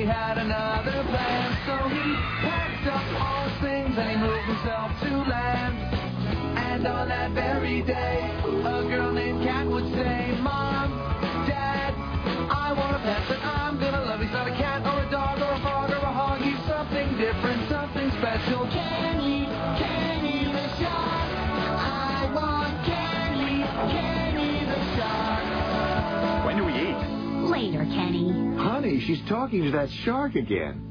he had another plan. So he packed up all his things and he moved himself to land. And on that very day, a girl named Cat would say, Mom, Dad, I want a pet that I'm gonna love. He's not a cat or a dog or a frog or a hog. He's something different, something special. Kenny the shark. I want Kenny the shark. When do we eat? Later, Kenny. Honey, she's talking to that shark again.